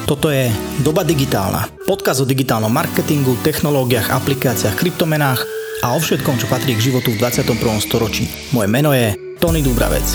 Toto je Doba digitálna. Podcast o digitálnom marketingu, technológiách, aplikáciách, kryptomenách a o všetkom, čo patrí k životu v 21. storočí. Moje meno je Tony Dubravec.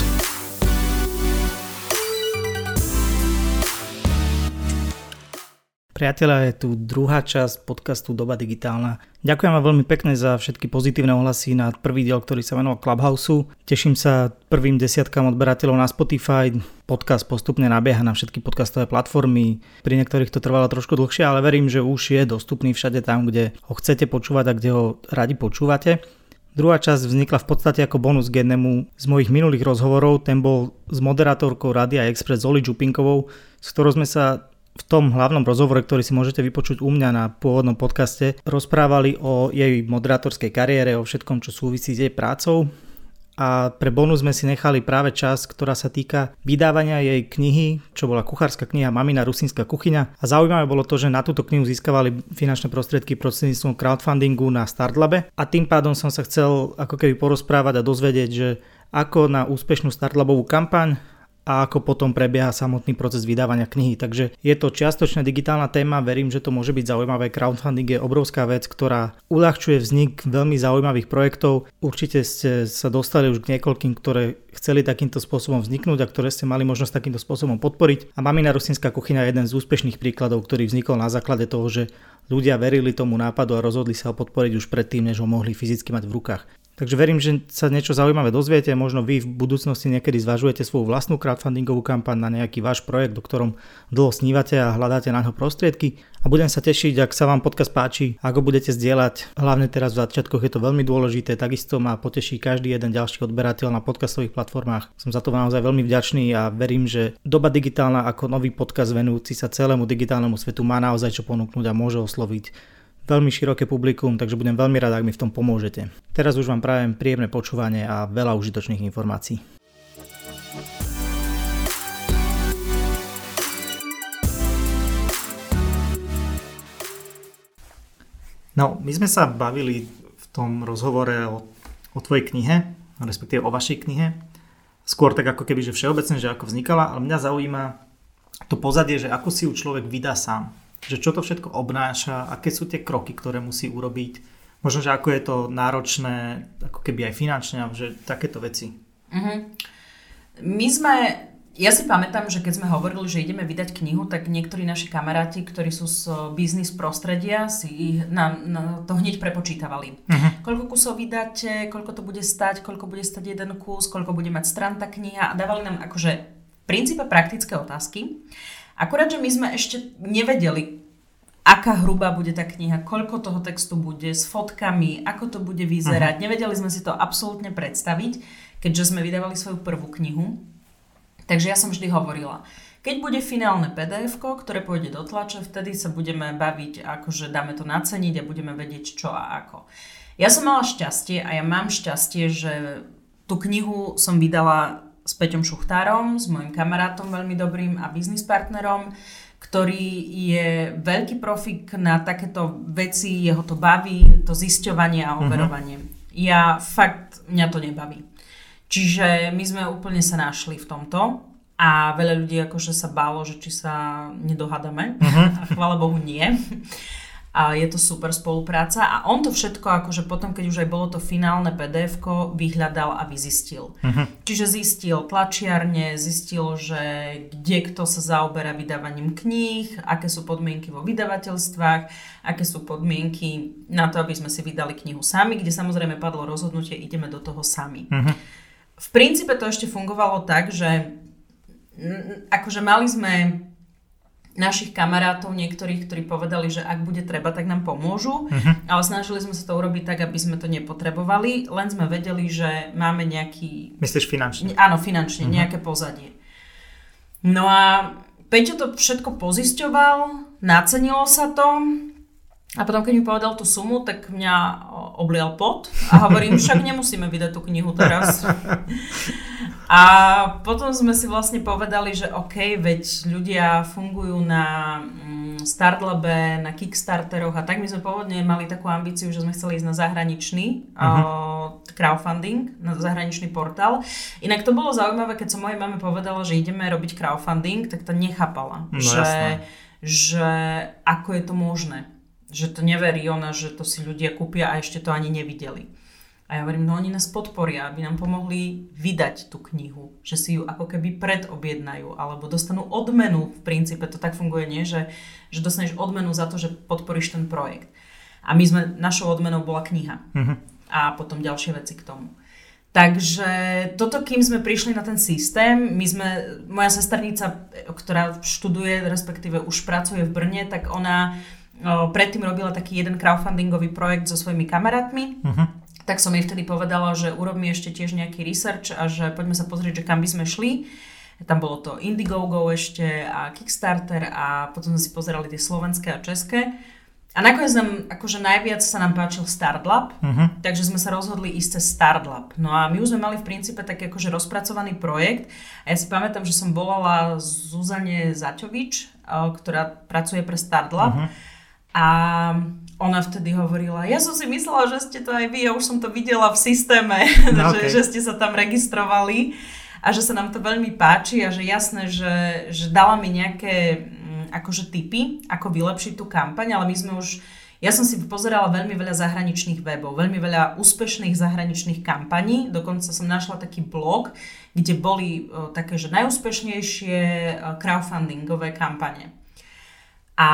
Priatelia, je tu druhá časť podcastu Doba digitálna. Ďakujem vám veľmi pekne za všetky pozitívne ohlasy na prvý diel, ktorý sa venoval Clubhouse. Teším sa prvým desiatkám odberateľov na Spotify. Podcast postupne nabieha na všetky podcastové platformy. Pri niektorých to trvalo trošku dlhšie, ale verím, že už je dostupný všade tam, kde ho chcete počúvať a kde ho radi počúvate. Druhá časť vznikla v podstate ako bonus k jednému z mojich minulých rozhovorov. Ten bol s moderátorkou Rádia Express Zoli Čupinkovou, s ktorou sme sa v tom hlavnom rozhovore, ktorý si môžete vypočuť u mňa na pôvodnom podcaste, rozprávali o jej moderátorskej kariére, o všetkom, čo súvisí s jej prácou. A pre bonus sme si nechali práve časť, ktorá sa týka vydávania jej knihy, čo bola kuchárska kniha Mamina rusínska kuchyňa. A zaujímavé bolo to, že na túto knihu získavali finančné prostriedky prostredníctvom crowdfundingu na Startlabe. A tým pádom som sa chcel ako keby porozprávať a dozvedieť, že ako na úspešnú Startlabovú kampaň a ako potom prebieha samotný proces vydávania knihy. Takže je to čiastočne digitálna téma, verím, že to môže byť zaujímavé. Crowdfunding je obrovská vec, ktorá uľahčuje vznik veľmi zaujímavých projektov. Určite ste sa dostali už k niekoľkým, ktoré chceli takýmto spôsobom vzniknúť a ktoré ste mali možnosť takýmto spôsobom podporiť. A Mamina rusínska kuchyňa je jeden z úspešných príkladov, ktorý vznikol na základe toho, že ľudia verili tomu nápadu a rozhodli sa ho podporiť už predtým, než ho mohli fyzicky mať v rukách. Takže verím, že sa niečo zaujímavé dozviete, možno vy v budúcnosti niekedy zvažujete svoju vlastnú crowdfundingovú kampaň na nejaký váš projekt, o ktorom dlho snívate a hľadáte na ňo prostriedky. A budem sa tešiť, ak sa vám podcast páči, ako budete zdieľať. Hlavne teraz v začiatkoch je to veľmi dôležité, takisto ma poteší každý jeden ďalší odberateľ na podcastových platformách. Som za to naozaj veľmi vďačný a verím, že Doba digitálna ako nový podcast venujúci sa celému digitálnemu svetu má naozaj čo ponúknuť a môže osloviť veľmi široké publikum, takže budem veľmi rád, ak mi v tom pomôžete. Teraz už vám prajem príjemné počúvanie a veľa užitočných informácií. No, my sme sa bavili v tom rozhovore o tvojej knihe, respektíve o vašej knihe. Skôr tak ako keby, že všeobecne, že ako vznikala, ale mňa zaujíma to pozadie, že ako si ju človek vydá sám. Že čo to všetko obnáša, aké sú tie kroky, ktoré musí urobiť. Možno, že ako je to náročné, ako keby aj finančne, že takéto veci. Ja si pamätám, že keď sme hovorili, že ideme vydať knihu, tak niektorí naši kamaráti, ktorí sú z biznis prostredia, si na to hneď prepočítavali. Koľko kusov vydáte, koľko to bude stať, koľko bude stať jeden kus, koľko bude mať strán tá kniha a dávali nám akože v princípe praktické otázky. Akurát, že my sme ešte nevedeli, aká hrubá bude tá kniha, koľko toho textu bude, s fotkami, ako to bude vyzerať. Nevedeli sme si to absolútne predstaviť, keďže sme vydávali svoju prvú knihu. Takže ja som vždy hovorila, keď bude finálne PDF-ko, ktoré pôjde do tlače, vtedy sa budeme baviť, akože dáme to naceniť a budeme vedieť čo a ako. Ja som mala šťastie a ja mám šťastie, že tú knihu som vydala s Peťom Šuchtárom, s mojim kamarátom veľmi dobrým a biznis partnerom, ktorý je veľký profík na takéto veci, jeho to baví, to zisťovanie a overovanie. Mňa to nebaví. Čiže my sme úplne sa našli v tomto a veľa ľudí akože sa bálo, že či sa nedohádame a chvála Bohu nie. A je to super spolupráca a on to všetko akože potom, keď už aj bolo to finálne PDF-ko, vyhľadal a vyzistil. Čiže zistil tlačiarne, zistil, že kde kto sa zaoberá vydávaním kníh, aké sú podmienky vo vydavateľstvách, aké sú podmienky na to, aby sme si vydali knihu sami, kde samozrejme padlo rozhodnutie, ideme do toho sami. V princípe to ešte fungovalo tak, že akože mali sme našich kamarátov, niektorých, ktorí povedali, že ak bude treba, tak nám pomôžu, ale snažili sme sa to urobiť tak, aby sme to nepotrebovali, len sme vedeli, že máme nejaký... Myslíš finančne? Áno, finančne, nejaké pozadie. No a Peťo to všetko pozisťoval, nacenilo sa to a potom, keď mi povedal tú sumu, tak mňa oblial pot a hovorím, však nemusíme vydať tú knihu teraz. A potom sme si vlastne povedali, že OK, veď ľudia fungujú na Startlabe, na Kickstarteroch a tak my sme pôvodne mali takú ambíciu, že sme chceli ísť na zahraničný crowdfunding, na zahraničný portál. Inak to bolo zaujímavé, keď som mojej mame povedala, že ideme robiť crowdfunding, tak to nechápala. že ako je to možné, že to neverí ona, že to si ľudia kúpia a ešte to ani nevideli. A ja hovorím, no oni nás podporia, aby nám pomohli vydať tú knihu, že si ju ako keby predobjednajú, alebo dostanú odmenu, v princípe to tak funguje, nie? Že dostaneš odmenu za to, že podporíš ten projekt. A našou odmenou bola kniha. A potom ďalšie veci k tomu. Takže toto, kým sme prišli na ten systém, moja sesternica, ktorá študuje, respektíve už pracuje v Brne, tak ona predtým robila taký jeden crowdfundingový projekt so svojimi kamarátmi. Tak som jej vtedy povedala, že urob mi ešte tiež nejaký research a že poďme sa pozrieť, že kam by sme šli. Tam bolo to Indiegogo ešte a Kickstarter a potom sme si pozerali tie slovenské a české. A nakoniec najviac sa nám páčil Startlab, takže sme sa rozhodli ísť cez Startlab. No a my už sme mali v princípe taký akože rozpracovaný projekt a ja si pamätám, že som volala Zuzane Zaťovič, ktorá pracuje pre Startlab a ona vtedy hovorila, ja som si myslela, že ste to aj vy, ja už som to videla v systéme, že ste sa tam registrovali a že sa nám to veľmi páči a že jasné, že dala mi nejaké akože tipy, ako vylepšiť tú kampaň, ale ja som si pozerala veľmi veľa zahraničných webov, veľmi veľa úspešných zahraničných kampaní, dokonca som našla taký blog, kde boli také, že najúspešnejšie crowdfundingové kampane. A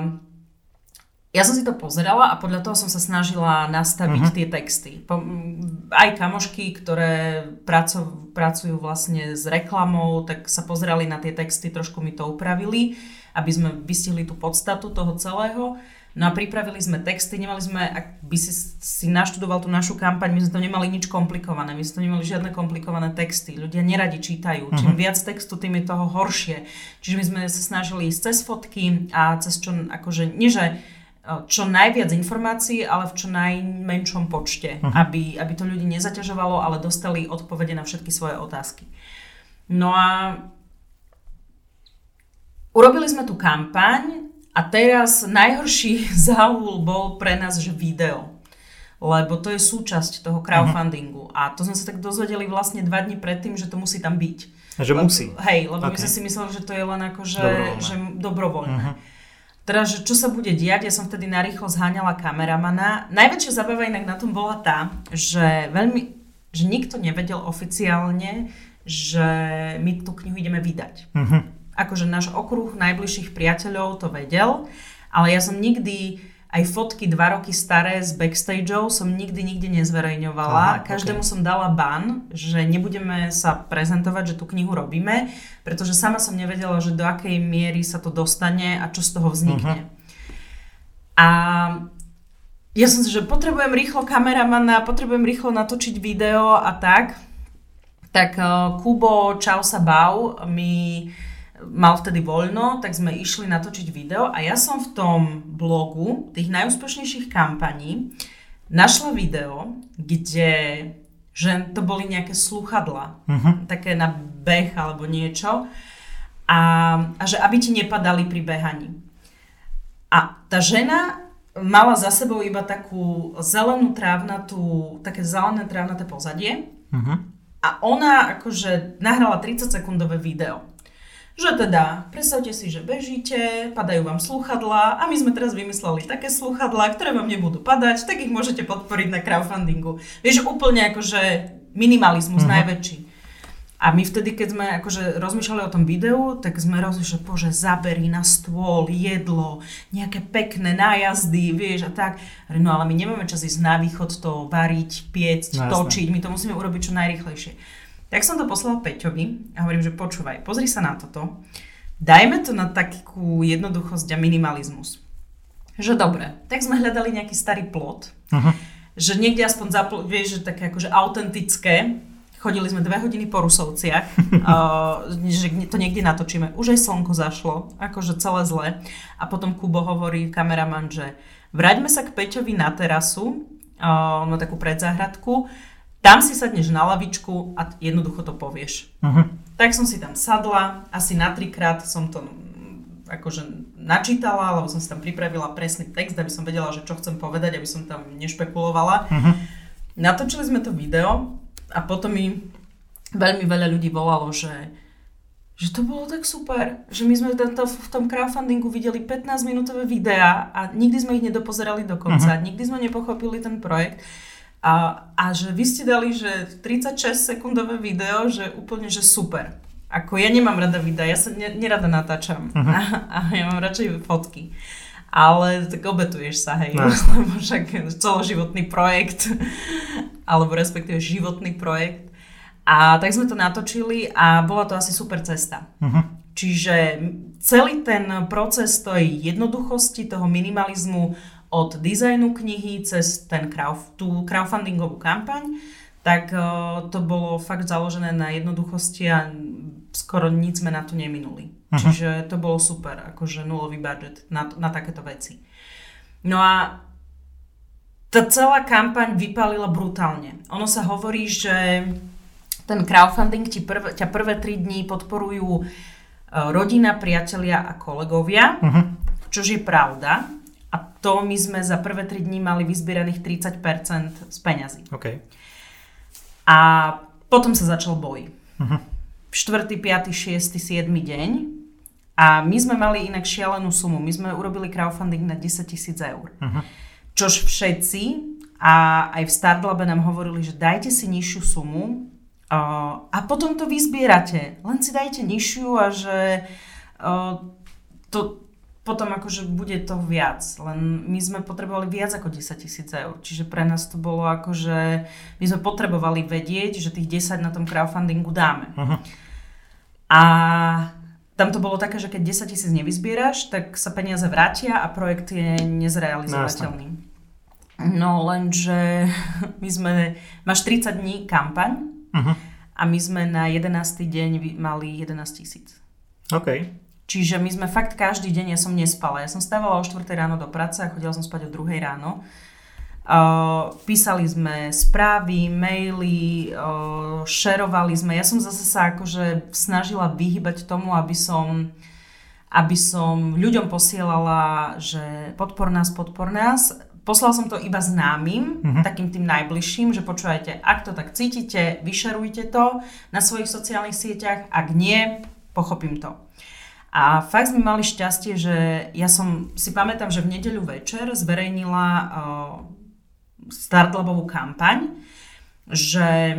ja som si to pozerala a podľa toho som sa snažila nastaviť tie texty. Aj kamošky, ktoré pracujú vlastne s reklamou, tak sa pozerali na tie texty, trošku mi to upravili, aby sme vystihli tú podstatu toho celého. No a pripravili sme texty, nemali sme, ak by si naštudoval tú našu kampaň, my sme to nemali nič komplikované, my sme to nemali žiadne komplikované texty. Ľudia neradi čítajú, čím viac textu, tým je toho horšie. Čiže my sme sa snažili ísť cez fotky a cez čo, akože, nie že čo najviac informácií, ale v čo najmenšom počte, aby to ľudí nezaťažovalo, ale dostali odpovede na všetky svoje otázky. No a urobili sme tú kampaň a teraz najhorší záhul bol pre nás, že video. Lebo to je súčasť toho crowdfundingu. A to sme sa tak dozvedeli vlastne 2 dni predtým, že to musí tam byť. Že musí? Hej, lebo my sme si mysleli, že to je len akože dobrovoľné. Teraz, čo sa bude diať, ja som vtedy narýchlo zháňala kameramana. Najväčšia zabava inak na tom bola tá, že nikto nevedel oficiálne, že my tú knihu ideme vydať. Akože náš okruh najbližších priateľov to vedel, ale ja som nikdy aj fotky 2 roky staré z backstageov som nikdy nezverejňovala. Každému som dala ban, že nebudeme sa prezentovať, že tú knihu robíme, pretože sama som nevedela, že do akej miery sa to dostane a čo z toho vznikne. A ja som si, že potrebujem rýchlo kameramana, potrebujem rýchlo natočiť video a tak. Tak Kubo Čau sa bav mi mal vtedy voľno, tak sme išli natočiť video a ja som v tom blogu tých najúspešnejších kampaní našla video, kde že to boli nejaké slúchadlá, také na beh alebo niečo a že aby ti nepadali pri behaní. A tá žena mala za sebou iba takú také zelené trávnaté pozadie a ona akože nahrala 30-sekundové video. Že teda, predstavte si, že bežíte, padajú vám slúchadlá a my sme teraz vymysleli také slúchadlá, ktoré vám nebudú padať, tak ich môžete podporiť na crowdfundingu. Vieš, úplne akože minimalizmus najväčší. A my vtedy, keď sme akože rozmýšľali o tom videu, tak sme rozmýšľali, že bože, zabery na stôl, jedlo, nejaké pekné nájazdy, vieš, a tak. No ale my nemáme čas ísť na východ to variť, piecť, točiť, my to musíme urobiť čo najrýchlejšie. Tak som to poslala Peťovi a hovorím, že počúvaj, pozri sa na toto, dajme to na takú jednoduchosť a minimalizmus. Že dobre, tak sme hľadali nejaký starý plot, že niekde aspoň vieš, že také akože autentické, chodili sme 2 hodiny po Rusovciach, že to niekde natočíme, už aj slnko zašlo, akože celé zle a potom Kubo hovorí, kameraman, že vráťme sa k Peťovi na terasu, na takú predzáhradku, tam si sadneš na lavičku a jednoducho to povieš. Tak som si tam sadla, asi na 3-krát som to akože načítala, lebo som si tam pripravila presný text, aby som vedela, že čo chcem povedať, aby som tam nešpekulovala. Natočili sme to video a potom mi veľmi veľa ľudí volalo, že že to bolo tak super, že my sme v tom crowdfundingu videli 15-minútové videá a nikdy sme ich nedopozerali do konca, nikdy sme nepochopili ten projekt a že vy ste dali, že 36-sekundové video, že úplne, že super. Ako ja nemám rada videa, ja sa nerada natáčam a ja mám radšej fotky. Ale tak obetuješ sa, hej, lebo však celoživotný projekt, alebo respektíve životný projekt. A tak sme to natočili a bola to asi super cesta. Čiže celý ten proces tej jednoduchosti, toho minimalizmu od dizajnu knihy cez tú crowdfundingovú kampaň, tak to bolo fakt založené na jednoduchosti a skoro nič sme na to neminuli. Čiže to bolo super, akože nulový budget na takéto veci. No a tá celá kampaň vypálila brutálne. Ono sa hovorí, že ten crowdfunding ťa prvé 3 dní podporujú rodina, priatelia a kolegovia, čož je pravda. A to my sme za prvé 3 dní mali vyzbieraných 30% z peňazí. Okay. A potom sa začal boj. 4., 5., 6., 7. deň. A my sme mali inak šialenú sumu. My sme urobili crowdfunding na 10 000 eur. Čož všetci a aj v Startlabe nám hovorili, že dajte si nižšiu sumu, a potom to vyzbierate. Len si dajte nižšiu a že to potom akože bude to viac. Len my sme potrebovali viac ako 10 000 eur. Čiže pre nás to bolo akože my sme potrebovali vedieť, že tých 10 na tom crowdfundingu dáme. A tam to bolo také, že keď 10 000 nevyzbieraš, tak sa peniaze vrátia a projekt je nezrealizovateľný. No lenže máš 30 dní kampaň, a my sme na 11. deň mali 11 000. OK. Čiže my sme fakt každý deň, ja som nespala. Ja som stávala o 4 ráno do práce a chodila som spať o 2 ráno. Písali sme správy, maily, šerovali sme. Ja som zase sa akože snažila vyhybať tomu, aby som ľuďom posielala, že podpor nás. Poslal som to iba známym, takým tým najbližším, že počúvajte, ak to tak cítite, vyšerujte to na svojich sociálnych sieťach, ak nie, pochopím to. A fakt sme mali šťastie, že ja si pamätám, že v nedeľu večer zverejnila Startlabovú kampaň, že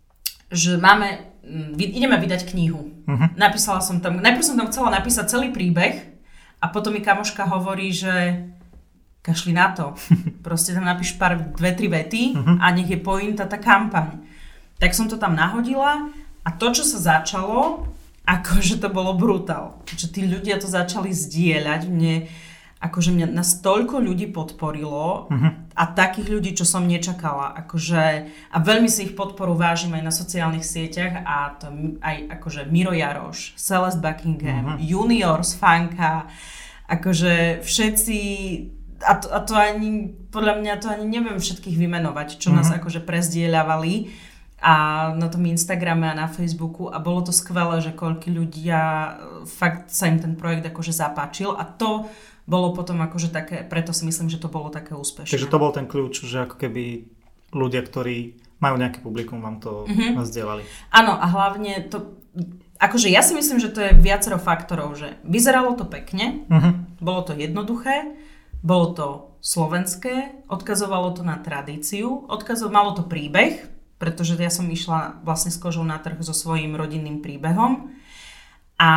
ideme vydať knihu. Napísala som tam, najprv som tam chcela napísať celý príbeh a potom mi kamoška hovorí, že kašli na to. Proste tam napíš 2-3 vety a nech je pointa tá kampaň. Tak som to tam nahodila a to, čo sa začalo, akože to bolo brutál. Že tí ľudia to začali zdieľať. Mňa nás toľko ľudí podporilo a takých ľudí, čo som nečakala. A veľmi si ich podporu vážim aj na sociálnych sieťach a to aj akože Miro Jaroš, Celeste Buckingham, Junior z Funka, akože všetci. A to ani, podľa mňa to ani neviem všetkých vymenovať, čo nás akože prezdieľavali a na tom Instagrame a na Facebooku a bolo to skvelé, že koľky ľudia fakt sa im ten projekt akože zapáčil a to bolo potom akože také, preto si myslím, že to bolo také úspešné. Takže to bol ten kľúč, že ako keby ľudia, ktorí majú nejaké publikum, vám to zdieľali. Áno a hlavne to, akože ja si myslím, že to je viacero faktorov, že vyzeralo to pekne, bolo to jednoduché, bolo to slovenské, odkazovalo to na tradíciu, malo to príbeh, pretože ja som išla vlastne s kožou na trh so svojím rodinným príbehom a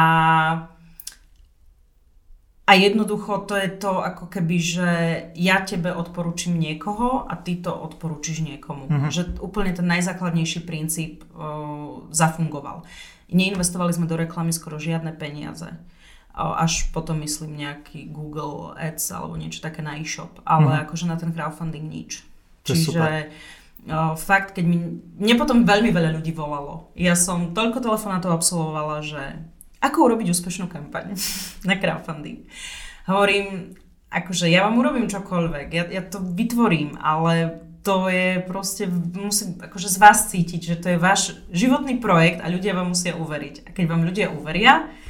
jednoducho to je to ako keby, že ja tebe odporúčim niekoho a ty to odporúčiš niekomu. Že úplne ten najzákladnejší princíp zafungoval. Neinvestovali sme do reklamy skoro žiadne peniaze. Až potom myslím nejaký Google Ads alebo niečo také na e-shop, ale akože na ten crowdfunding nič. Čiže fakt, mne potom veľmi veľa ľudí volalo. Ja som toľko telefonátov absolvovala, že ako urobiť úspešnú kampaň na crowdfunding. Hovorím, akože ja vám urobím čokoľvek, ja to vytvorím, ale to je proste, musím akože z vás cítiť, že to je váš životný projekt a ľudia vám musia uveriť. A keď vám ľudia uveria,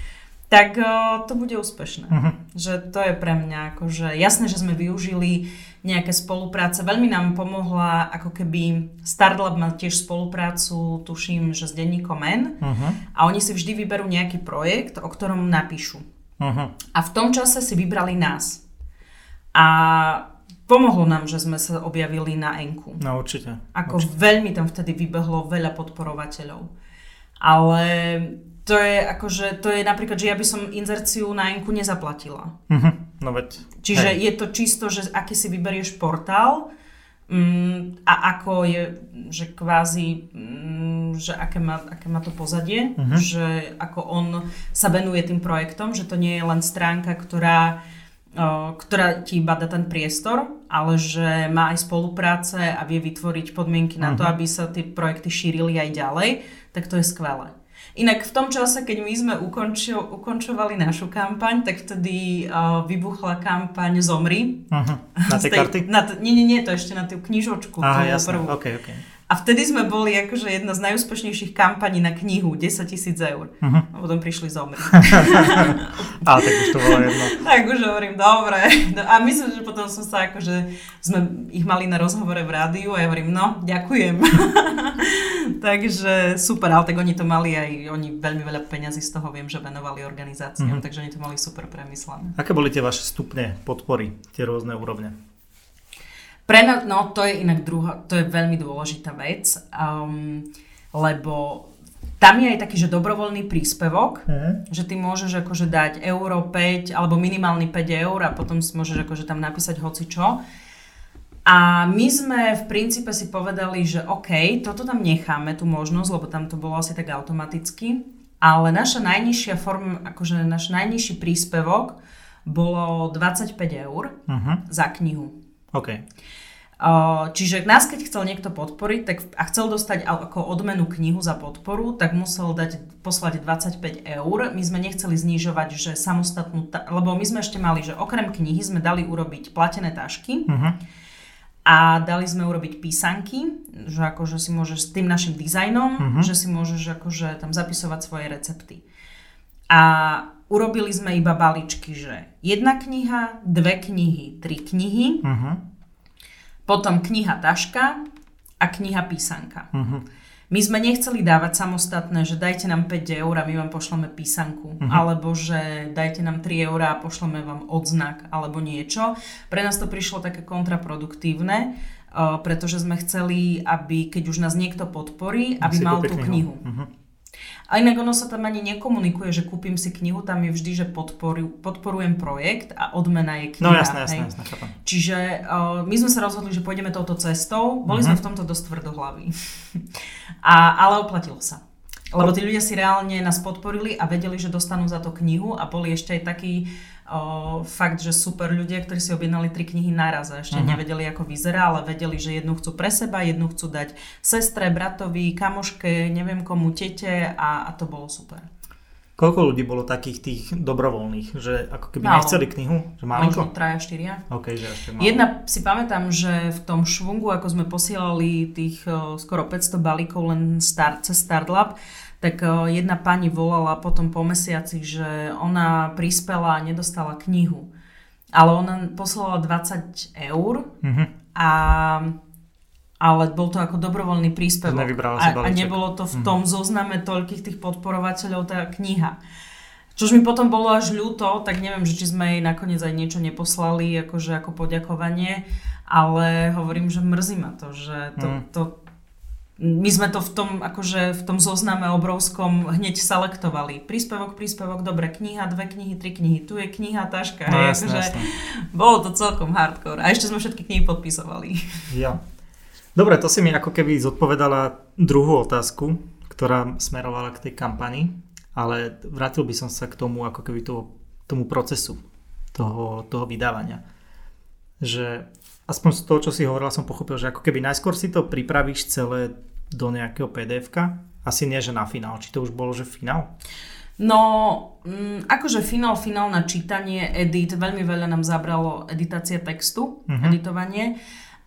tak to bude úspešné. Že to je pre mňa akože jasné, že sme využili nejaké spolupráce. Veľmi nám pomohla ako keby Startlab má tiež spoluprácu, tuším, že s denníkom N a oni si vždy vyberú nejaký projekt, o ktorom napíšu. A v tom čase si vybrali nás. A pomohlo nám, že sme sa objavili na N-ku. No určite. Veľmi tam vtedy vybehlo veľa podporovateľov. Ale to je napríklad, že ja by som inzerciu na N-ku nezaplatila. No veď. Čiže je to čisto, že aký si vyberieš portál a ako je, že kvázi, že aké má to pozadie, že ako on sa venuje tým projektom, že to nie je len stránka, ktorá ti iba dá ten priestor, ale že má aj spolupráce a vie vytvoriť podmienky na to, aby sa tie projekty šírili aj ďalej, tak to je skvelé. Inak v tom čase, keď my sme ukončovali našu kampaň, tak vtedy vybuchla kampaň Zomri. Na tie karty? Nie, to ešte na tú knižočku. Aha, jasné, okay. A vtedy sme boli akože jedna z najúspešnejších kampaní na knihu, 10 000 eur. A potom prišli Zomri. Ale tak už to bolo jedno. Tak už hovorím, dobre. A myslím, že potom sme ich mali na rozhovore v rádiu a ja hovorím, no, ďakujem. Takže super, ale tak oni to mali aj, oni veľmi veľa peňazí z toho viem, že venovali organizáciám, takže oni to mali super premyslené. Aké boli tie vaše stupne podpory, tie rôzne úrovne? Pre nás, no to je inak to je veľmi dôležitá vec, lebo tam je aj taký, že dobrovoľný príspevok, že ty môžeš akože dať euro 5 alebo minimálny 5 eur a potom môžeš akože tam napísať hocičo. A my sme v princípe si povedali, že OK, toto tam necháme, tú možnosť, lebo tam to bolo asi tak automaticky, ale naša najnižšia forma, akože náš najnižší príspevok bolo 25 eur za knihu. OK. Čiže nás, keď chcel niekto podporiť a chcel dostať ako odmenu knihu za podporu, tak musel poslať 25 eur. My sme nechceli znižovať, že samostatnú, lebo my sme ešte mali, že okrem knihy sme dali urobiť platené tašky a dali sme urobiť písanky, že akože si môžeš s tým našim dizajnom, že si môžeš akože tam zapisovať svoje recepty. A urobili sme iba balíčky, že 1 kniha, 2 knihy, 3 knihy, potom kniha taška a kniha písanka. My sme nechceli dávať samostatné, že dajte nám 5 eur a my vám pošleme písanku, alebo že dajte nám 3 eur a pošleme vám odznak, alebo niečo. Pre nás to prišlo také kontraproduktívne, pretože sme chceli, aby keď už nás niekto podporí, aby mal tú knihu. A inak ono sa tam ani nekomunikuje, že kúpim si knihu, tam je vždy, že podporujem projekt a odmena je kniha. No jasné, chápam. Čiže my sme sa rozhodli, že pôjdeme touto cestou, boli sme v tomto dosť tvrdohlaví. Ale oplatilo sa. Lebo tí ľudia si reálne nás podporili a vedeli, že dostanú za to knihu a boli ešte aj taký fakt, že super ľudia, ktorí si objednali 3 knihy naraz a ešte nevedeli, ako vyzerá, ale vedeli, že jednu chcú pre seba, jednu chcú dať sestre, bratovi, kamoške, neviem komu, tete a to bolo super. Koľko ľudí bolo takých tých dobrovoľných, že ako keby nechceli knihu? Že málinko? Možno 3-4. Okay, že ešte málo. Jedna si pamätám, že v tom švungu, ako sme posielali tých skoro 500 balíkov len cez Startlab, tak jedna pani volala potom po mesiaci, že ona prispela a nedostala knihu. Ale ona poslala 20 eur, ale bol to ako dobrovoľný príspevok. A nebolo to v tom zozname toľkých tých podporovateľov tá kniha. Čož mi potom bolo až ľúto, tak neviem, že či sme jej nakoniec aj niečo neposlali akože ako poďakovanie, ale hovorím, že mrzí ma to, že my sme to v tom zozname obrovskom hneď selektovali. Príspevok, dobre, kniha, 2 knihy, 3 knihy, tu je kniha, taška. No, jasné. Bolo to celkom hardcore. A ešte sme všetky knihy podpisovali. Ja. Dobre, to si mi ako keby zodpovedala druhú otázku, ktorá smerovala k tej kampani, ale vrátil by som sa k tomu ako keby tomu procesu toho vydávania. Že aspoň z toho, čo si hovorila, som pochopil, že ako keby najskôr si to pripravíš celé do nejakého PDF-ka? Asi nie, že na finál. Či to už bolo, že finál? No, akože finál na čítanie, edit, veľmi veľa nám zabralo editácia textu, editovanie.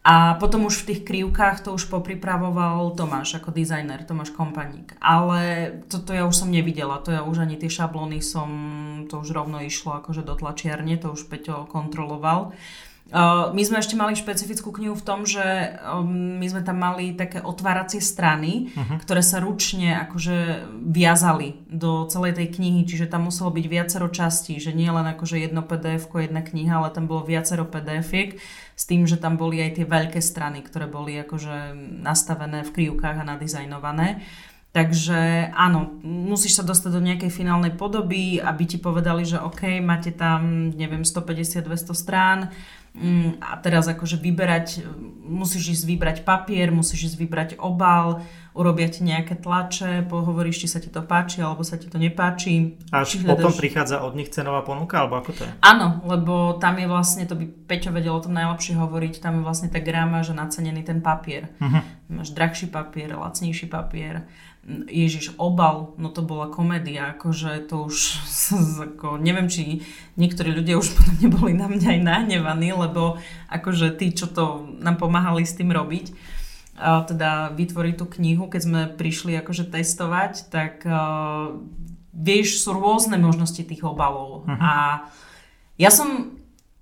A potom už v tých krivkách to už popripravoval Tomáš ako dizajner, Tomáš Kompaník. Ale toto ja už som nevidela, to ja už ani tie šablóny to už rovno išlo akože do tlačiarne, to už Peťo kontroloval. My sme ešte mali špecifickú knihu v tom, že my sme tam mali také otváracie strany, ktoré sa ručne akože viazali do celej tej knihy, čiže tam muselo byť viacero častí, že nie len akože jedno PDF-ko, jedna kniha, ale tam bolo viacero PDF-iek s tým, že tam boli aj tie veľké strany, ktoré boli akože nastavené v krivkách a nadizajnované. Takže áno, musíš sa dostať do nejakej finálnej podoby, aby ti povedali, že OK, máte tam, neviem, 150-200 strán a teraz akože musíš ísť vybrať papier, musíš ísť vybrať obal, urobia ti nejaké tlače, pohovoríš, či sa ti to páči, alebo sa ti to nepáči. Až potom prichádza od nich cenová ponuka, alebo ako to je? Áno, lebo tam je vlastne, to by Peťo vedel o tom najlepšie hovoriť, tam je vlastne tá gramáž a nacenený ten papier. Máš drahší papier, lacnejší papier. Ježiš, obal, no to bola komédia, akože to už, ako, neviem, či niektorí ľudia už potom neboli na mňa aj nahnevaní, lebo akože tí, čo to nám pomáhali s tým robiť, teda vytvoriť tú knihu, keď sme prišli akože testovať, tak vieš, sú rôzne možnosti tých obalov. A ja som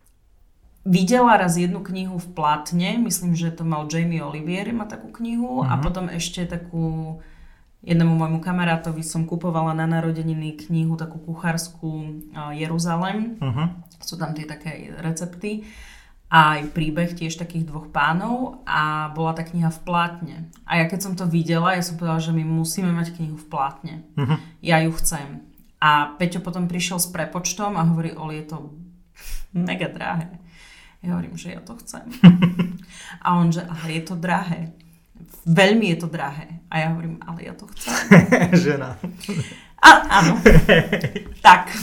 videla raz jednu knihu v platne, myslím, že to mal Jamie Olivier, má takú knihu, a potom ešte takú jednému môjmu kamarátovi som kupovala na narodeniny knihu, takú kuchárskú Jeruzalém. Sú tam tie také recepty. A aj príbeh tiež takých dvoch pánov a bola tá kniha v plátne. A ja keď som to videla, ja som povedala, že my musíme mať knihu v plátne. Ja ju chcem. A Peťo potom prišiel s prepočtom a hovorí, Oli, je to mega drahé. Ja hovorím, že ja to chcem. A on, že ale je to drahé. Veľmi je to drahé. A ja hovorím, ale ja to chcem. Žena. Áno. Tak.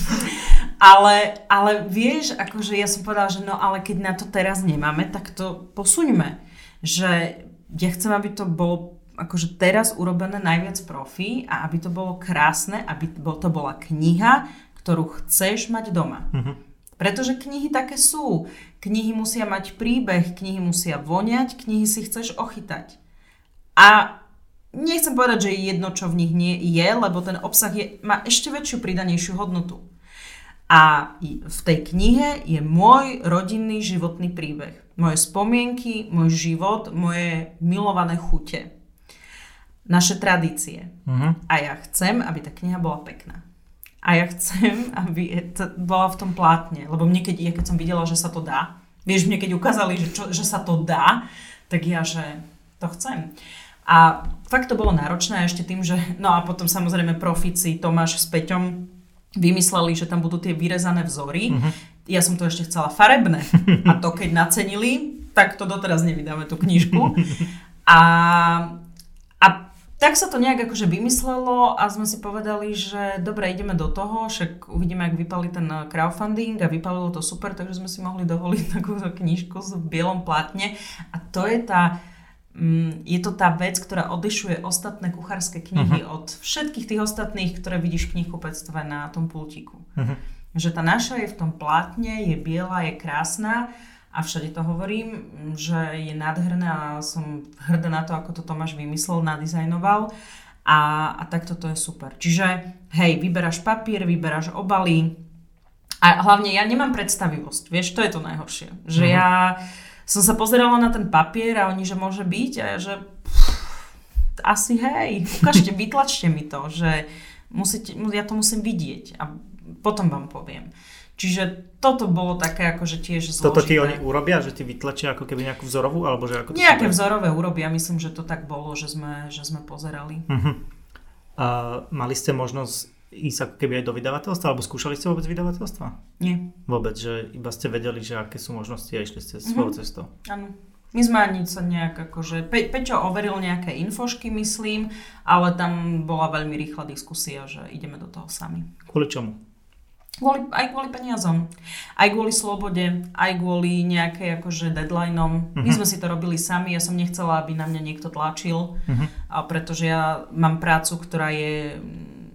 Ale vieš, akože ja som povedala, že no ale keď na to teraz nemáme, tak to posuňme. Že ja chcem, aby to bolo akože teraz urobené najviac profi a aby to bolo krásne, aby to bola kniha, ktorú chceš mať doma. Pretože knihy také sú. Knihy musia mať príbeh, knihy musia voňať, knihy si chceš ochytať. A nechcem povedať, že je jedno, čo v nich nie je, lebo ten obsah má ešte väčšiu pridanejšiu hodnotu. A v tej knihe je môj rodinný životný príbeh. Moje spomienky, môj život, moje milované chute. Naše tradície. A ja chcem, aby tá kniha bola pekná. A ja chcem, aby bola v tom plátne. Lebo mne, keď som videla, že sa to dá, vieš, mne keď ukázali, že sa to dá, tak ja, že to chcem. A fakt to bolo náročné ešte tým, že no a potom samozrejme profíci Tomáš s Peťom vymysleli, že tam budú tie vyrezané vzory. Ja som to ešte chcela farebné. A to keď nacenili, tak to doteraz nevydáme tú knižku. A tak sa to nejak akože vymyslelo a sme si povedali, že dobre, ideme do toho, však uvidíme, ak vypali ten crowdfunding a vypalilo to super, takže sme si mohli dovoliť takúto knižku v bielom plátne. A to je to tá vec, ktorá odlišuje ostatné kuchárske knihy od všetkých tých ostatných, ktoré vidíš v knihkupectve na tom pultíku. Že tá naša je v tom plátne, je biela, je krásna a všade to hovorím, že je nádherná a som hrdá na to, ako to Tomáš vymyslel, nadizajnoval a takto to je super. Čiže hej, vyberáš papier, vyberáš obaly a hlavne ja nemám predstavivosť, vieš, to je to najhoršie, že ja som sa pozerala na ten papier a oni, že môže byť a ja, že asi hej, ukážte, vytlačte mi to, že ja to musím vidieť a potom vám poviem. Čiže toto bolo také akože tiež zložité. Toto ti oni urobia, že ti vytlačia ako keby nejakú vzorovú? Alebo že ako nejaké vzorové urobia, myslím, že to tak bolo, že sme pozerali. A mali ste možnosť ísť ako keby aj do vydavateľstva, alebo skúšali ste vôbec vydavateľstva? Nie. Vôbec, že iba ste vedeli, že aké sú možnosti a išli ste svojou cestou? Áno. My sme ani sa nejak akože... Peťo overil nejaké infošky, myslím, ale tam bola veľmi rýchla diskusia, že ideme do toho sami. Kvôli čomu? Aj kvôli peniazom, aj kvôli slobode, aj kvôli nejakej akože deadlineom. My sme si to robili sami, ja som nechcela, aby na mňa niekto tlačil, pretože ja mám prácu, ktorá je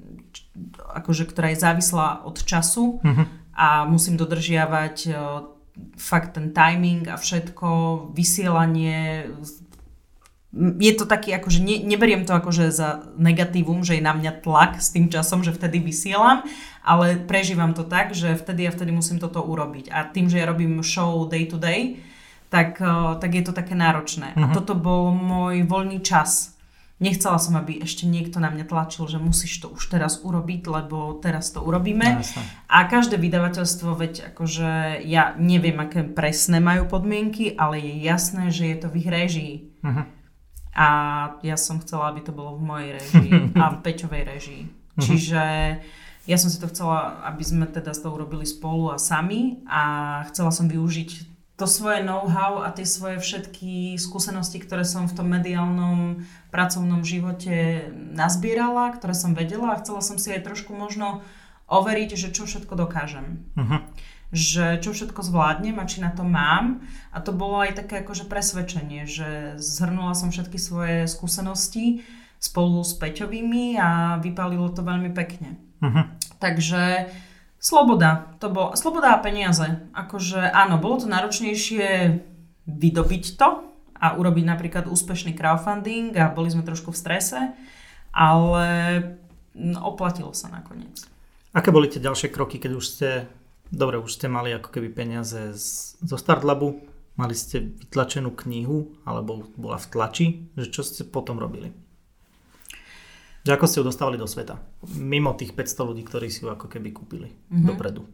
závislá od času a musím dodržiavať fakt ten timing a všetko, vysielanie, je to taký, akože neberiem to akože za negatívum, že je na mňa tlak s tým časom, že vtedy vysielam, ale prežívam to tak, že vtedy musím toto urobiť. A tým, že ja robím show day to day, tak je to také náročné. A toto bol môj voľný čas. Nechcela som, aby ešte niekto na mňa tlačil, že musíš to už teraz urobiť, lebo teraz to urobíme. Jasne. A každé vydavateľstvo, veď akože ja neviem, aké presné majú podmienky, ale je jasné, že je to v ich réžii. A ja som chcela, aby to bolo v mojej réžii a v Peťovej réžii. Čiže ja som si to chcela, aby sme teda to urobili spolu a sami a chcela som využiť to svoje know-how a tie svoje všetky skúsenosti, ktoré som v tom mediálnom pracovnom živote nazbierala, ktoré som vedela a chcela som si aj trošku možno overiť, že čo všetko dokážem. Že čo všetko zvládnem a či na to mám. A to bolo aj také akože presvedčenie, že zhrnula som všetky svoje skúsenosti spolu s Peťovými a vypálilo to veľmi pekne. Takže sloboda. To bolo sloboda a peniaze. Akože áno, bolo to náročnejšie vydobiť to a urobiť napríklad úspešný crowdfunding a boli sme trošku v strese, ale oplatilo sa nakoniec. Aké boli tie ďalšie kroky, keď už ste mali ako keby peniaze zo Startlabu, mali ste vytlačenú knihu, alebo bola v tlači, že čo ste potom robili? Že ako ste ju dostávali do sveta? Mimo tých 500 ľudí, ktorí si ju ako keby kúpili dopredu.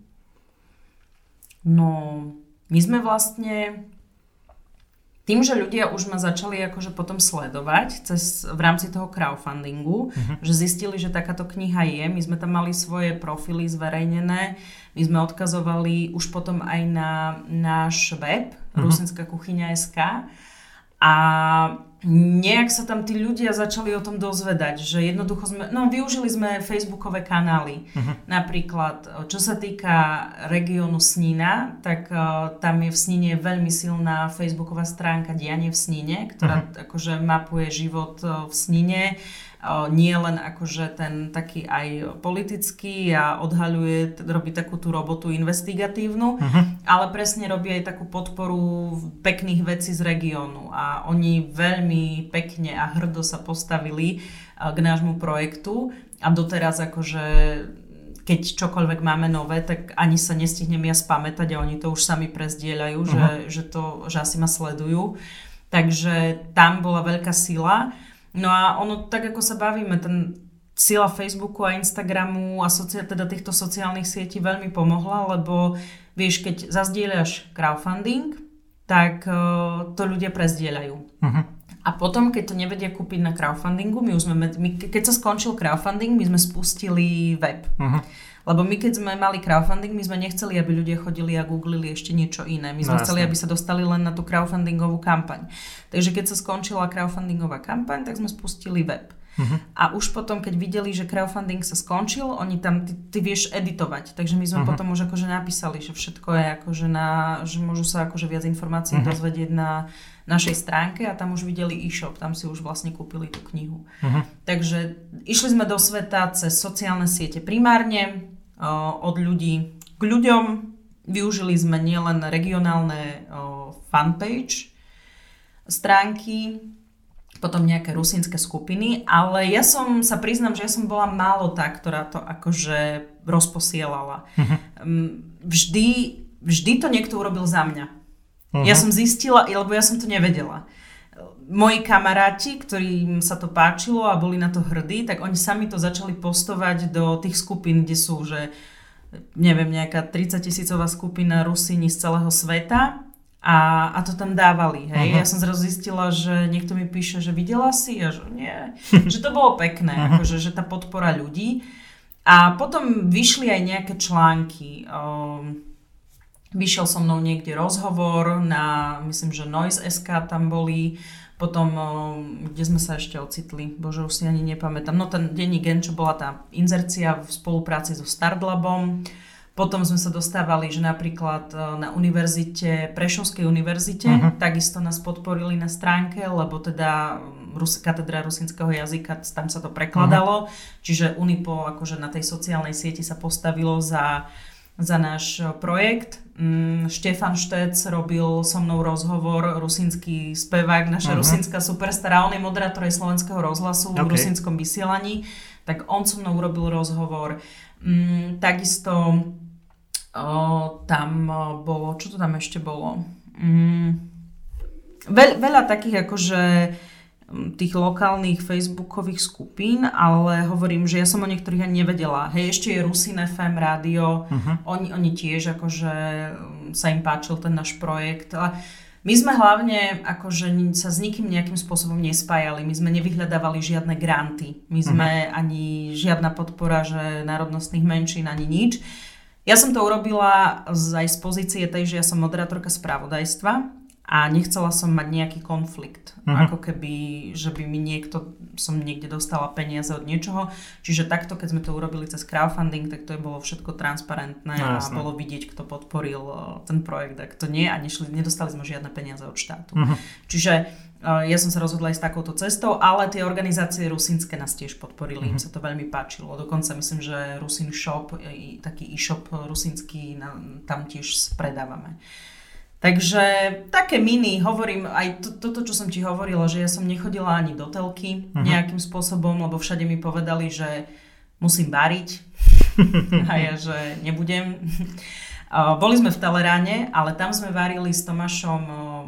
No, my sme vlastne tým, že ľudia už ma začali akože potom sledovať v rámci toho crowdfundingu, že zistili, že takáto kniha je, my sme tam mali svoje profily zverejnené, my sme odkazovali už potom aj na náš web rusinskakuchyňa.sk a nejak sa tam tí ľudia začali o tom dozvedať, že jednoducho využili sme facebookové kanály. Napríklad, čo sa týka regiónu Snina, tak tam je v Snine veľmi silná facebooková stránka Dianie v Snine, ktorá akože mapuje život v Snine. Nie len akože ten taký aj politický a robí takú tú robotu investigatívnu, ale presne robí aj takú podporu pekných vecí z regiónu a oni veľmi pekne a hrdo sa postavili k nášmu projektu a doteraz akože keď čokoľvek máme nové, tak ani sa nestihnem ja spamätať a oni to už sami prezdieľajú, že asi ma sledujú. Takže tam bola veľká sila. No a ono, tak ako sa bavíme, sila Facebooku a Instagramu a teda týchto sociálnych sietí veľmi pomohla, lebo vieš, keď zazdieľaš crowdfunding, tak to ľudia prezdieľajú. A potom, keď to nevedia kúpiť na crowdfundingu, keď sa skončil crowdfunding, my sme spustili web. Lebo my keď sme mali crowdfunding, my sme nechceli, aby ľudia chodili a googlili ešte niečo iné. My sme chceli, aby sa dostali len na tú crowdfundingovú kampaň. Takže keď sa skončila crowdfundingová kampaň, tak sme spustili web. A už potom, keď videli, že crowdfunding sa skončil, oni tam, ty vieš editovať. Takže my sme potom už akože napísali, že všetko je akože že môžu sa akože viac informácií dozvedieť na našej stránke a tam už videli e-shop, tam si už vlastne kúpili tú knihu. Takže išli sme do sveta cez sociálne siete primárne, od ľudí k ľuďom. Využili sme nielen regionálne fanpage stránky, potom nejaké rusínske skupiny, ale ja sa priznám, že ja som bola málo tá, ktorá to akože rozposielala. Vždy to niekto urobil za mňa. Ja som zistila, lebo ja som to nevedela. Moji kamaráti, ktorým sa to páčilo a boli na to hrdí, tak oni sami to začali postovať do tých skupín, kde sú, že neviem, nejaká 30 000-ová skupina Rusíni z celého sveta a to tam dávali, hej. Ja som zrazu zistila, že niekto mi píše, že videla si a že nie, že to bolo pekné, akože, že tá podpora ľudí. A potom vyšli aj nejaké články. Vyšiel so mnou niekde rozhovor na, myslím, že Noise.sk tam boli, potom, kde sme sa ešte ocitli, bože, už si ani nepamätám, no ten denník Gen, čo bola tá inzercia v spolupráci so Startlabom. Potom sme sa dostávali, že napríklad na univerzite, Prešovskej univerzite, takisto nás podporili na stránke, lebo teda katedra rusínskeho jazyka, tam sa to prekladalo, čiže Unipo akože na tej sociálnej sieti sa postavilo za za náš projekt. Štefan Štec robil so mnou rozhovor, rusínsky spevák, naša rusínska superstar, on je moderátor aj Slovenského rozhlasu v rusínskom vysielaní, tak on so mnou urobil rozhovor. Takisto tam bolo, čo to tam ešte bolo? Veľa takých akože tých lokálnych facebookových skupín, ale hovorím, že ja som o niektorých ani nevedela. Hej, ešte je Rusin FM rádio, oni tiež akože sa im páčil ten náš projekt. Ale my sme hlavne akože sa s nikým nejakým spôsobom nespájali, my sme nevyhľadávali žiadne granty, my sme ani žiadna podpora, že národnostných menšín, ani nič. Ja som to urobila aj z pozície tej, že ja som moderátorka spravodajstva, a nechcela som mať nejaký konflikt. Ako keby, že by mi som niekde dostala peniaze od niečoho. Čiže takto, keď sme to urobili cez crowdfunding, tak to je bolo všetko transparentné a bolo vidieť, kto podporil ten projekt a kto nie. A nedostali sme žiadne peniaze od štátu. Čiže ja som sa rozhodla ísť takouto cestou, ale tie organizácie rusínske nás tiež podporili. Im sa to veľmi páčilo. Dokonca myslím, že Rusin Shop, taký e-shop rusínsky, tam tiež predávame. Takže také mini, hovorím aj toto, čo som ti hovorila, že ja som nechodila ani do telky nejakým spôsobom, lebo všade mi povedali, že musím variť a ja, že nebudem. Boli sme v Teleráne, ale tam sme varili s Tomášom,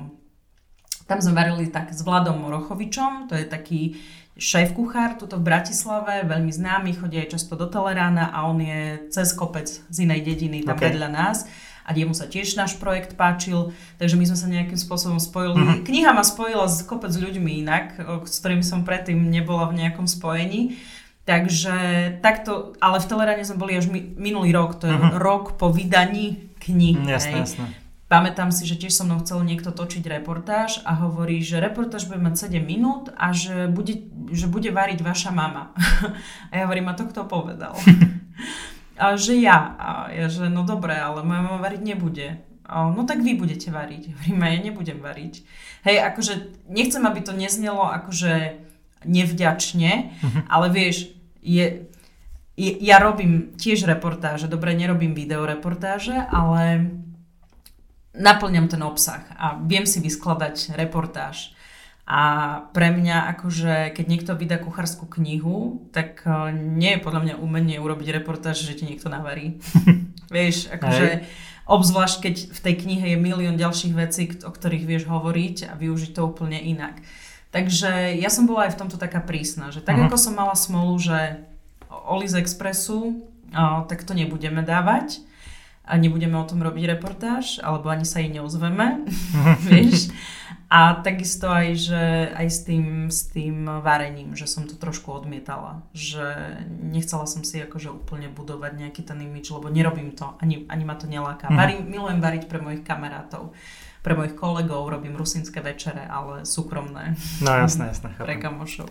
tak s Vladom Morochovičom, to je taký šéf-kuchár tuto v Bratislave, veľmi známy, chodí aj často do Telerána a on je cez kopec z inej dediny tam vedľa nás. A jemu sa tiež náš projekt páčil, takže my sme sa nejakým spôsobom spojili. Kniha ma spojila s kopec ľuďmi inak, s ktorými som predtým nebola v nejakom spojení. Takže takto, ale v Teleráne sme boli až minulý rok, to je rok po vydaní knihy. Jasné. Pamätám si, že tiež so mnou chcel niekto točiť reportáž a hovorí, že reportáž bude mať 7 minút a že bude variť vaša mama. A ja hovorím, a to kto povedal? A že ja, že no dobre, ale moja mama variť nebude. No tak vy budete variť. Hovorím, ja nebudem variť. Hej, akože nechcem, aby to neznelo akože nevďačne, ale vieš, ja robím tiež reportáže, dobre, nerobím videoreportáže, ale naplňam ten obsah a viem si vyskladať reportáž. A pre mňa, akože keď niekto vydá kuchárskú knihu, tak nie je podľa mňa umenie urobiť reportáž, že ti niekto navarí. Vieš, akože obzvlášť, keď v tej knihe je milión ďalších vecí, o ktorých vieš hovoriť a využiť to úplne inak. Takže ja som bola aj v tomto taká prísna, že tak ako som mala smolu, že Oli z Expressu, tak to nebudeme dávať a nebudeme o tom robiť reportáž, alebo ani sa jej neozveme, vieš. A takisto aj, že aj s tým varením, že som to trošku odmietala, že nechcela som si akože úplne budovať nejaký ten imidž, lebo nerobím to, ani ma to neláka. Milujem variť pre mojich kamarátov, pre mojich kolegov, robím rusínske večere, ale súkromné. No jasné, pre kamošov.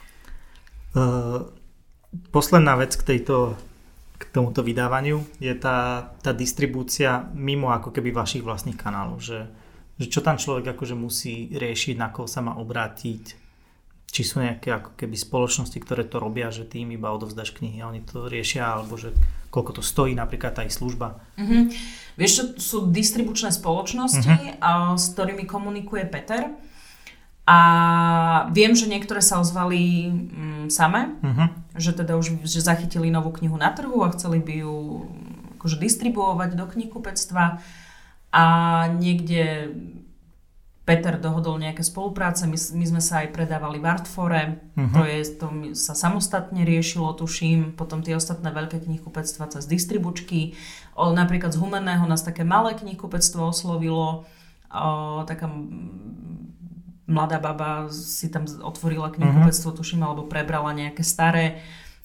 Posledná vec k tomuto vydávaniu je tá distribúcia mimo ako keby vašich vlastných kanálov, že čo tam človek akože musí riešiť, na koho sa má obrátiť, či sú nejaké ako keby spoločnosti, ktoré to robia, že ty im iba odovzdáš knihy a oni to riešia, alebo že koľko to stojí napríklad tá ich služba. Vieš, čo sú distribučné spoločnosti, s ktorými komunikuje Peter a viem, že niektoré sa ozvali same, že teda už že zachytili novú knihu na trhu a chceli by ju akože distribuovať do knihkupectva. A niekde Peter dohodol nejaké spolupráce, my sme sa aj predávali v Artfore, to sa samostatne riešilo, tuším, potom tie ostatné veľké knihkupectva cez distribučky. Napríklad z Humenného nás také malé knihkupectvo oslovilo, taká mladá baba si tam otvorila knihkupectvo, tuším, alebo prebrala nejaké staré,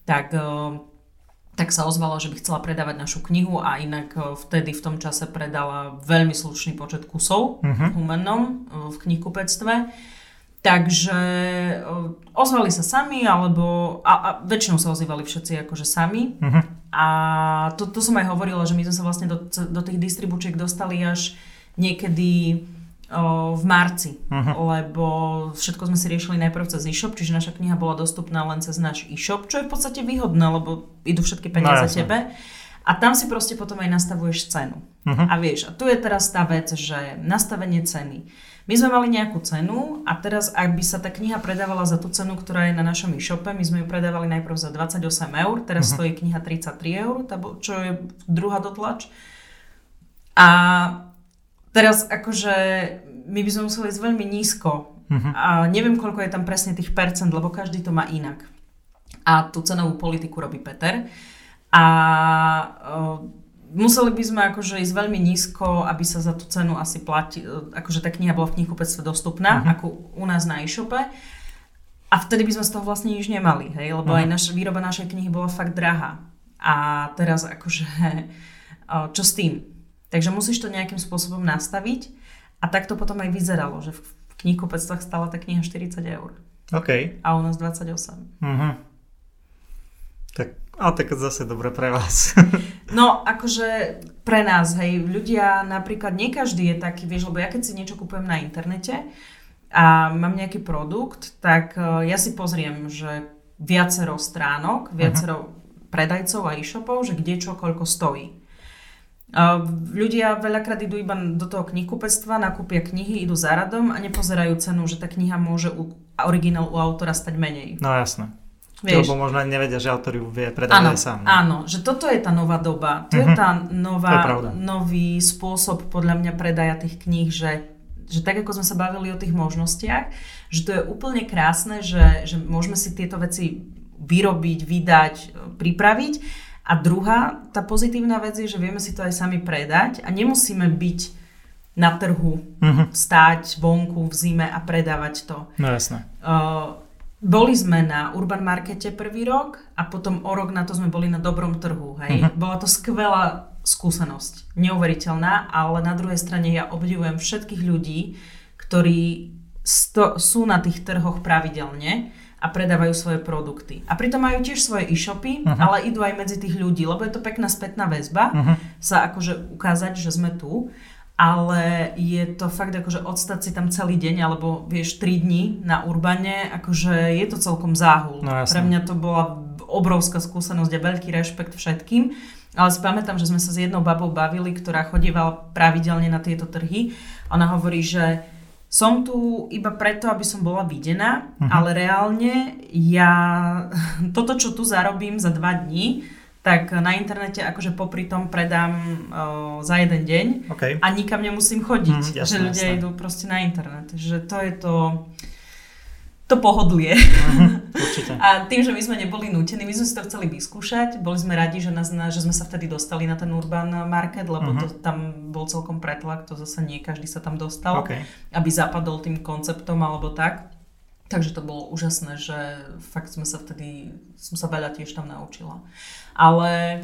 tak sa ozvala, že by chcela predávať našu knihu a inak vtedy v tom čase predala veľmi slušný počet kusov v Humennom, v knihkupectve. Takže ozvali sa sami, alebo a väčšinou sa ozývali všetci akože sami. A to som aj hovorila, že my sme sa vlastne do tých distribučiek dostali až niekedy v marci, lebo všetko sme si riešili najprv cez e-shop, čiže naša kniha bola dostupná len cez náš e-shop, čo je v podstate výhodné, lebo idú všetky peniaze tebe. A tam si proste potom aj nastavuješ cenu. A vieš, a tu je teraz tá vec, že nastavenie ceny. My sme mali nejakú cenu a teraz, ak by sa tá kniha predávala za tú cenu, ktorá je na našom e-shope, my sme ju predávali najprv za 28 eur, teraz stojí kniha 33 eur, čo je druhá dotlač. A teraz akože my by sme museli ísť veľmi nízko. A neviem, koľko je tam presne tých percent, lebo každý to má inak. A tú cenovú politiku robí Peter. A museli by sme akože ísť veľmi nízko, aby sa za tú cenu asi akože tá kniha bola v knihkupectve dostupná, ako u nás na e-shope. A vtedy by sme z toho vlastne nič nemali, hej? Lebo aj výroba našej knihy bola fakt drahá. A teraz akože, čo s tým? Takže musíš to nejakým spôsobom nastaviť. A tak to potom aj vyzeralo, že v knihkupectvách stála tá kniha 40 eur. OK. A u nás 28. Tak zase dobre pre vás. No, akože pre nás, hej, ľudia napríklad, nie každý je taký, vieš, lebo ja keď si niečo kupujem na internete a mám nejaký produkt, tak ja si pozriem, že viacero stránok, viacero predajcov a e-shopov, že kde čo, koľko stojí. Ľudia veľakrát idú iba do toho knihkupectva, nakúpia knihy, idú za radom a nepozerajú cenu, že tá kniha môže originál u autora stať menej. No jasné. Vieš, lebo možno nevedia, že autor ju vie predávať sám. Áno, že toto je tá nová doba. To je tá nový spôsob podľa mňa predaja tých kníh, že tak ako sme sa bavili o tých možnostiach, že to je úplne krásne, že môžeme si tieto veci vyrobiť, vydať, pripraviť. A druhá, tá pozitívna vec je, že vieme si to aj sami predať a nemusíme byť na trhu, stáť vonku v zime a predávať to. No jasné. Boli sme na Urban Markete prvý rok a potom o rok na to sme boli na Dobrom trhu. Hej. Bola to skvelá skúsenosť, neuveriteľná, ale na druhej strane ja obdivujem všetkých ľudí, ktorí sú na tých trhoch pravidelne a predávajú svoje produkty. A pritom majú tiež svoje e-shopy, ale idú aj medzi tých ľudí, lebo je to pekná spätná väzba sa akože ukázať, že sme tu. Ale je to fakt akože odstať si tam celý deň, alebo vieš 3 dní na Urbane, akože je to celkom záhul. No, pre mňa to bola obrovská skúsenosť a veľký rešpekt všetkým. Ale si pamätám, že sme sa s jednou babou bavili, ktorá chodievala pravidelne na tieto trhy. Ona hovorí, že som tu iba preto, aby som bola videná, ale reálne ja toto, čo tu zarobím za 2 dní, tak na internete akože popri tom predám za jeden deň a nikam nemusím chodiť. Jasné, že ľudia idú proste na internet. Že to je to pohodlie. Určite. A tým, že my sme neboli nútení, my sme si to chceli vyskúšať. Boli sme radi, že sme sa vtedy dostali na ten Urban Market, lebo tam bol celkom pretlak, to zase nie každý sa tam dostal, aby zapadol tým konceptom alebo tak. Takže to bolo úžasné, že fakt som sa veľa tiež tam naučila. Ale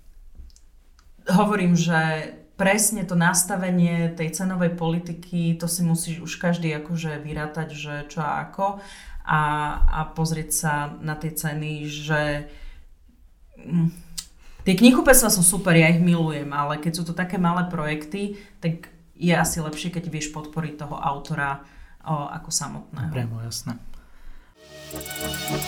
hovorím, že presne to nastavenie tej cenovej politiky, to si musíš už každý akože vyrátať, že čo a ako a pozrieť sa na tie ceny, že tie knihkupectvá sú super, ja ich milujem, ale keď sú to také malé projekty, tak je asi lepšie, keď vieš podporiť toho autora ako samotného. Priamo, jasné.